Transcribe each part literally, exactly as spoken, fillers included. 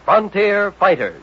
Frontier Fighters.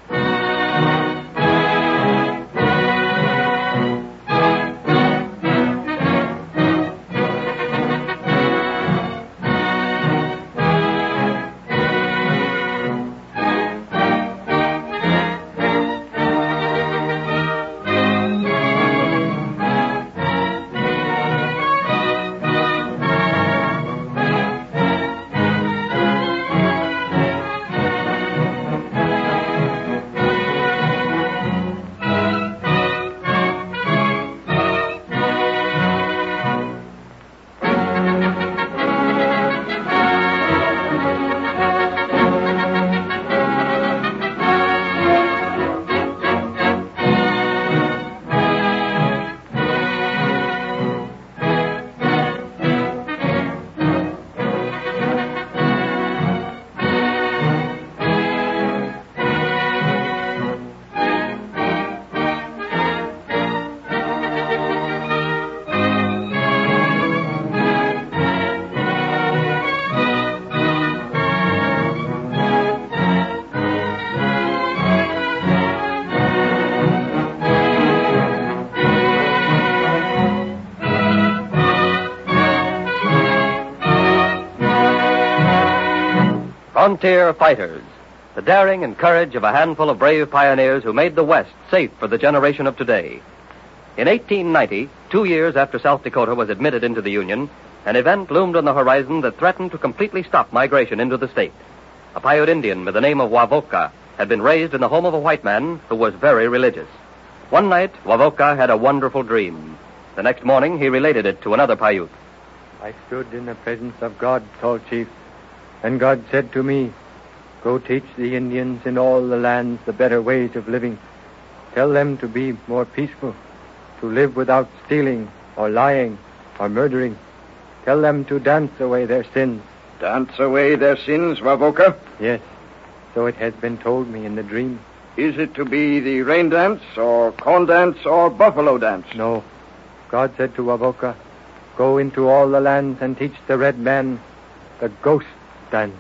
Frontier Fighters, the daring and courage of a handful of brave pioneers who made the West safe for the generation of today. In eighteen ninety, two years after South Dakota was admitted into the Union, an event loomed on the horizon that threatened to completely stop migration into the state. A Paiute Indian by the name of Wavoka had been raised in the home of a white man who was very religious. One night, Wavoka had a wonderful dream. The next morning, he related it to another Paiute. I stood in the presence of God, tall chief, and God said to me, "Go teach the Indians in all the lands the better ways of living. Tell them to be more peaceful, to live without stealing or lying or murdering. Tell them to dance away their sins." Dance away their sins, Wavoka? Yes, so it has been told me in the dream. Is it to be the rain dance or corn dance or buffalo dance? No. God said to Wavoka, "Go into all the lands and teach the red man the ghost dance."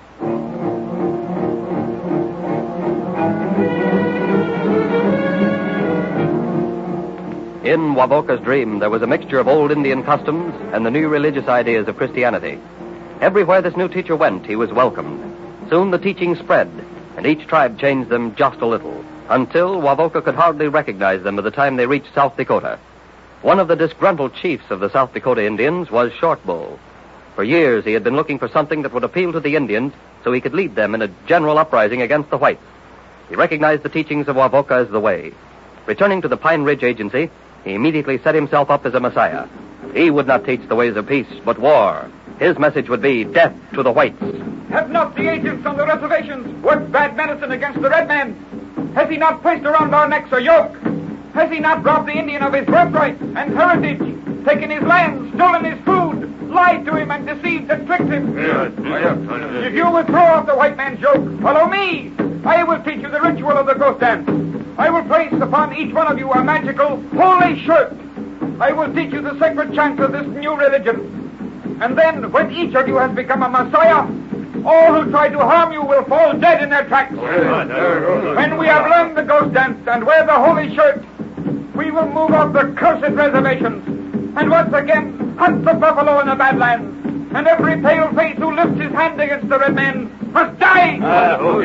In Wavoka's dream, there was a mixture of old Indian customs and the new religious ideas of Christianity. Everywhere this new teacher went, he was welcomed. Soon the teaching spread, and each tribe changed them just a little, until Wavoka could hardly recognize them by the time they reached South Dakota. One of the disgruntled chiefs of the South Dakota Indians was Short Bull. For years, he had been looking for something that would appeal to the Indians so he could lead them in a general uprising against the whites. He recognized the teachings of Wavoka as the way. Returning to the Pine Ridge Agency, he immediately set himself up as a messiah. He would not teach the ways of peace, but war. His message would be death to the whites. Have not the agents on the reservations worked bad medicine against the red man? Has he not placed around our necks a yoke? Has he not robbed the Indian of his birthright and heritage, taken his land, stolen his food, lied to him and deceived and tricked him? If you will throw off the white man's yoke, follow me. I will teach you the ritual of the ghost dance. I will place upon each one of you a magical, holy shirt. I will teach you the sacred chants of this new religion. And then, when each of you has become a messiah, all who try to harm you will fall dead in their tracks. When we have learned the ghost dance and wear the holy shirt, we will move off the cursed reservations and once again hunt the buffalo in the Badlands. And every pale face who lifts his hand against the red men must die. Uh, oh,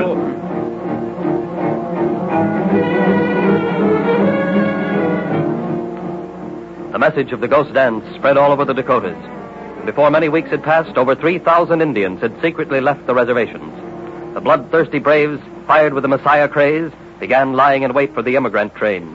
The message of the ghost dance spread all over the Dakotas. Before many weeks had passed, over three thousand Indians had secretly left the reservations. The bloodthirsty braves, fired with the Messiah craze, began lying in wait for the immigrant trains.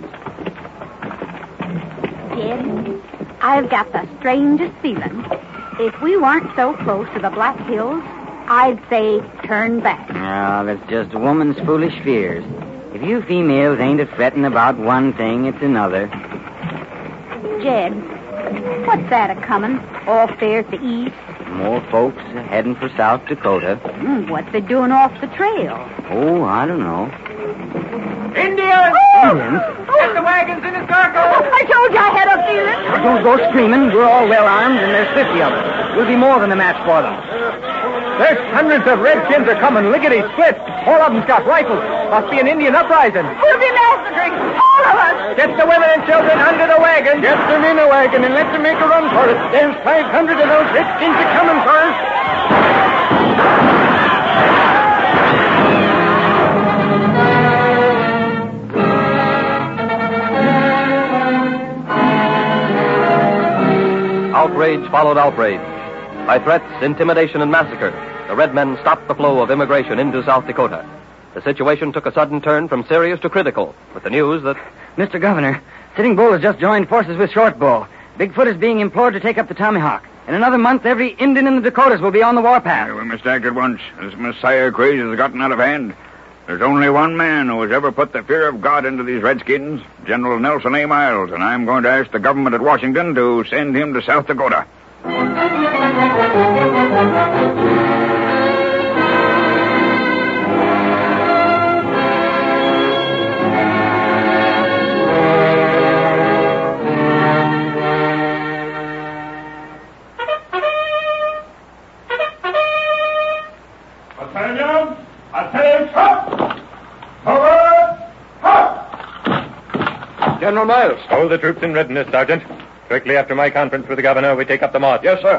Jed, I've got the strangest feeling. If we weren't so close to the Black Hills, I'd say turn back. Oh, that's just a woman's foolish fears. If you females ain't a fretting about one thing, it's another. Jed, what's that a-coming off there at the east? More folks heading for South Dakota. Mm, what's they doing off the trail? Oh, I don't know. Indians! Oh! Indians? Get the wagons in the circle! I told you I had a feeling. Don't go screaming. We're all well armed, and there's fifty of us. We'll be more than a match for them. There's hundreds of redskins are coming, lickety-split. All of them's got rifles. Must be an Indian uprising. We'll be massacring all of us. Get the women and children under the wagon. Get them in a wagon and let them make a run for it. There's five hundred of those redskins are coming for us. Outrage followed outrage. By threats, intimidation, and massacre, the Red Men stopped the flow of immigration into South Dakota. The situation took a sudden turn from serious to critical, with the news that... Mister Governor, Sitting Bull has just joined forces with Short Bull. Bigfoot is being implored to take up the tomahawk. In another month, every Indian in the Dakotas will be on the warpath. Yeah, we must act at once. This Messiah craze has gotten out of hand. There's only one man who has ever put the fear of God into these redskins, General Nelson A. Miles, and I'm going to ask the government at Washington to send him to South Dakota. Battalion, attention! Forward! Halt! General Miles. Hold the troops in readiness, Sergeant. Quickly after my conference with the governor, we take up the march. Yes, sir.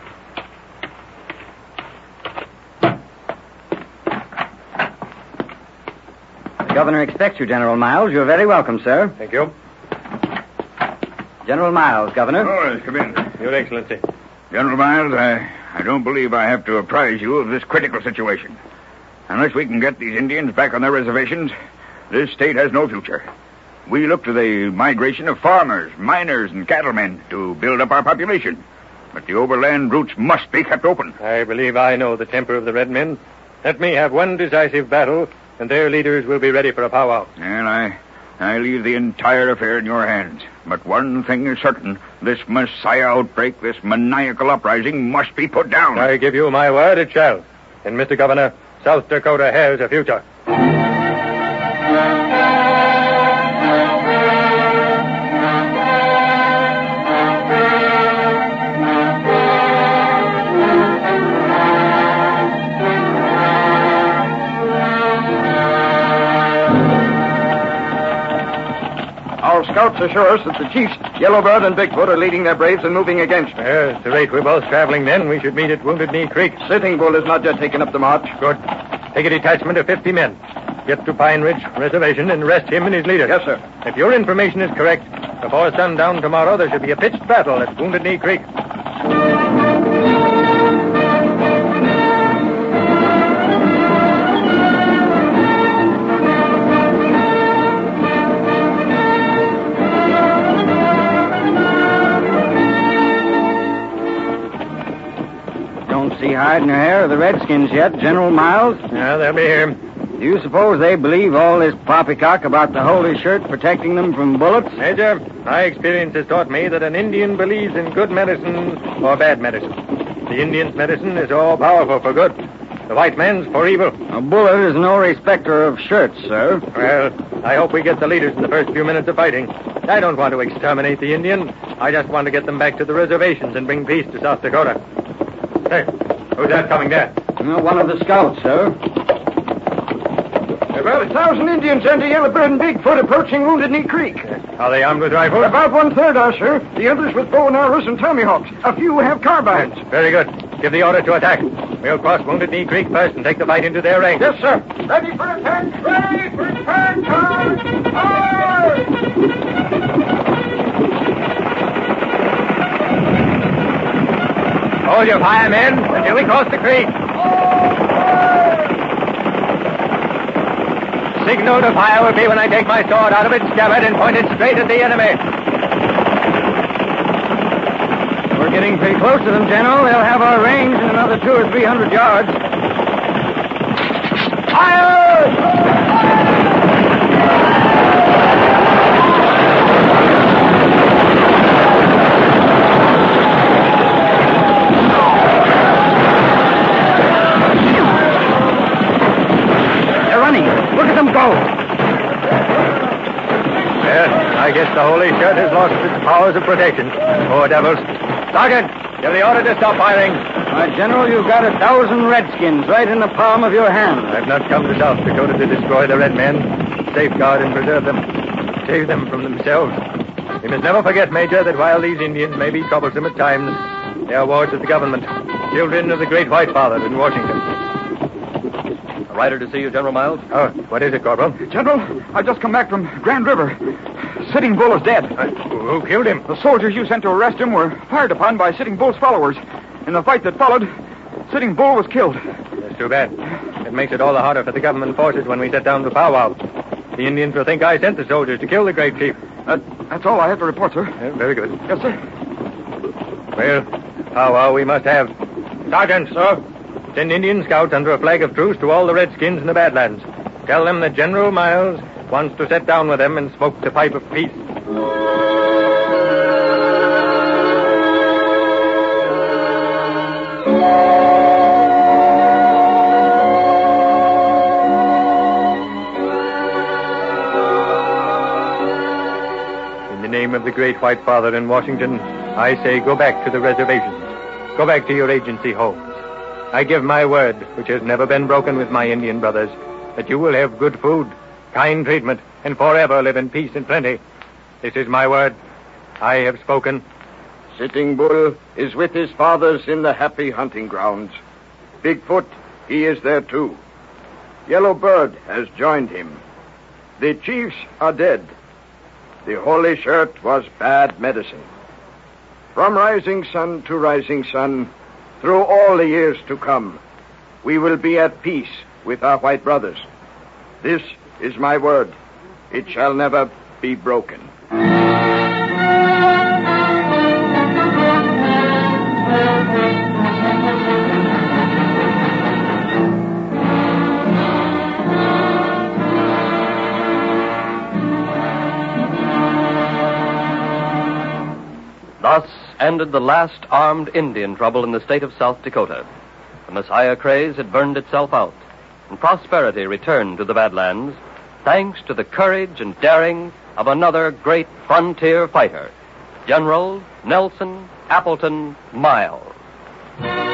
The governor expects you, General Miles. You're very welcome, sir. Thank you. General Miles, Governor. Oh, yes, come in. Your Excellency. General Miles, I, I don't believe I have to apprise you of this critical situation. Unless we can get these Indians back on their reservations, this state has no future. We look to the migration of farmers, miners, and cattlemen to build up our population. But the overland routes must be kept open. I believe I know the temper of the Red Men. Let me have one decisive battle, and their leaders will be ready for a powwow. And I, I leave the entire affair in your hands. But one thing is certain. This Messiah outbreak, this maniacal uprising, must be put down. I give you my word it shall. And, Mister Governor, South Dakota has a future. Our scouts assure us that the chiefs, Yellowbird and Bigfoot, are leading their braves and moving against me. Yes, at the rate we're both traveling then, we should meet at Wounded Knee Creek. Sitting Bull has not yet taken up the march. Good. Take a detachment of fifty men. Get to Pine Ridge Reservation and arrest him and his leaders. Yes, sir. If your information is correct, before sundown tomorrow, there should be a pitched battle at Wounded Knee Creek. See hide nor hair of the Redskins yet, General Miles? Yeah, they'll be here. Do you suppose they believe all this poppycock about the holy shirt protecting them from bullets? Major, my experience has taught me that an Indian believes in good medicine or bad medicine. The Indian's medicine is all powerful for good. The white man's for evil. A bullet is no respecter of shirts, sir. Well, I hope we get the leaders in the first few minutes of fighting. I don't want to exterminate the Indian. I just want to get them back to the reservations and bring peace to South Dakota. Hey, who's that coming there? Well, one of the scouts, sir. There are about a thousand Indians under Yellowbird and Bigfoot approaching Wounded Knee Creek. Are they armed with rifles? About one-third are, sir. The others with bow and arrows and tomahawks. A few have carbines. Very good. Give the order to attack. We'll cross Wounded Knee Creek first and take the fight into their ranks. Yes, sir. Ready for attack! Ready for attack! Charge! Charge! Hold your fire, men, until we cross the creek. Signal to fire will be when I take my sword out of its scabbard and point it straight at the enemy. We're getting pretty close to them, General. They'll have our range in another two or three hundred yards. Fire! Go! Yes, I guess the holy shirt has lost its powers of protection. Poor devils. Sergeant, Give the order to stop firing. My General, you've got a thousand redskins right in the palm of your hand. I've not come to South Dakota to destroy the red men. Safeguard and preserve them. Save them from themselves. We must never forget, Major, that while these Indians may be troublesome at times, they are wards of the government, children of the great White Father in Washington. A rider to see you, General Miles. Oh, what is it, Corporal? General, I've just come back from Grand River. Sitting Bull is dead. Uh, who, who killed him? The soldiers you sent to arrest him were fired upon by Sitting Bull's followers. In the fight that followed, Sitting Bull was killed. That's too bad. It makes it all the harder for the government forces when we set down the powwow. The Indians will think I sent the soldiers to kill the great chief. That, that's all I have to report, sir. Yeah, very good. Yes, sir. Well, powwow we must have. Sergeant, sir. Send Indian scouts under a flag of truce to all the redskins in the Badlands. Tell them that General Miles wants to sit down with them and smoke the pipe of peace. In the name of the great White Father in Washington, I say go back to the reservations. Go back to your agency homes. I give my word, which has never been broken with my Indian brothers, that you will have good food, kind treatment, and forever live in peace and plenty. This is my word. I have spoken. Sitting Bull is with his fathers in the happy hunting grounds. Bigfoot, he is there too. Yellow Bird has joined him. The chiefs are dead. The holy shirt was bad medicine. From rising sun to rising sun, through all the years to come, we will be at peace with our white brothers. This is my word. It shall never be broken. Thus ended the last armed Indian trouble in the state of South Dakota. The Messiah craze had burned itself out, and prosperity returned to the Badlands, thanks to the courage and daring of another great frontier fighter, General Nelson Appleton Miles.